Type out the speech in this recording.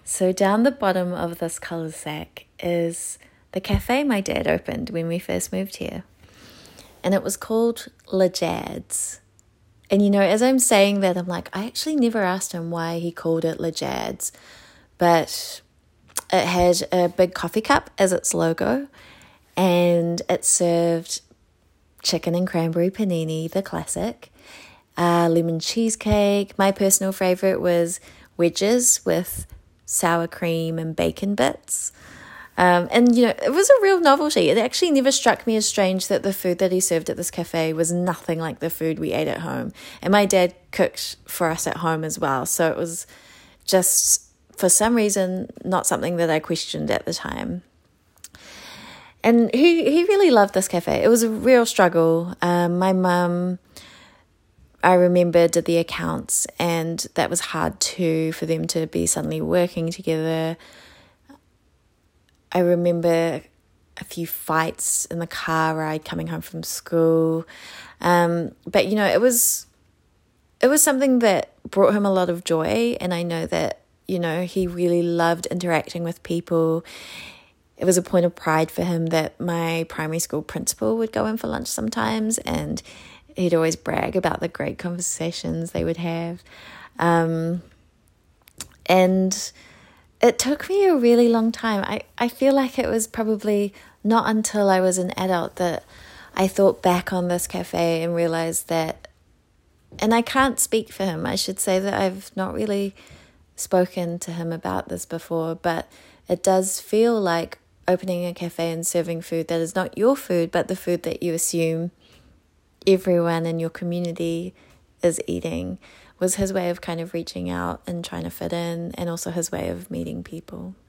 So down the bottom of this cul-de-sac is the cafe my dad opened when we first moved here. And it was called Le Jad's. And as I'm saying that, I'm like, I actually never asked him why he called it Le Jad's. But it had a big coffee cup as its logo. And it served chicken and cranberry panini, the classic. Lemon cheesecake. My personal favorite was wedges with sour cream and bacon bits. It was a real novelty. It actually never struck me as strange that the food that he served at this cafe was nothing like the food we ate at home. And my dad cooked for us at home as well. So it was just, for some reason, not something that I questioned at the time. And he really loved this cafe. It was a real struggle. My mum, I remember, did the accounts, and that was hard too, for them to be suddenly working together. I remember a few fights in the car ride coming home from school. But it was something that brought him a lot of joy. And I know that, he really loved interacting with people. It was a point of pride for him that my primary school principal would go in for lunch sometimes, and he'd always brag about the great conversations they would have. And it took me a really long time. I feel like it was probably not until I was an adult that I thought back on this cafe and realized that, and I can't speak for him, I should say that I've not really spoken to him about this before, but it does feel like opening a cafe and serving food that is not your food, but the food that you assume everyone in your community is eating, was his way of kind of reaching out and trying to fit in, and also his way of meeting people.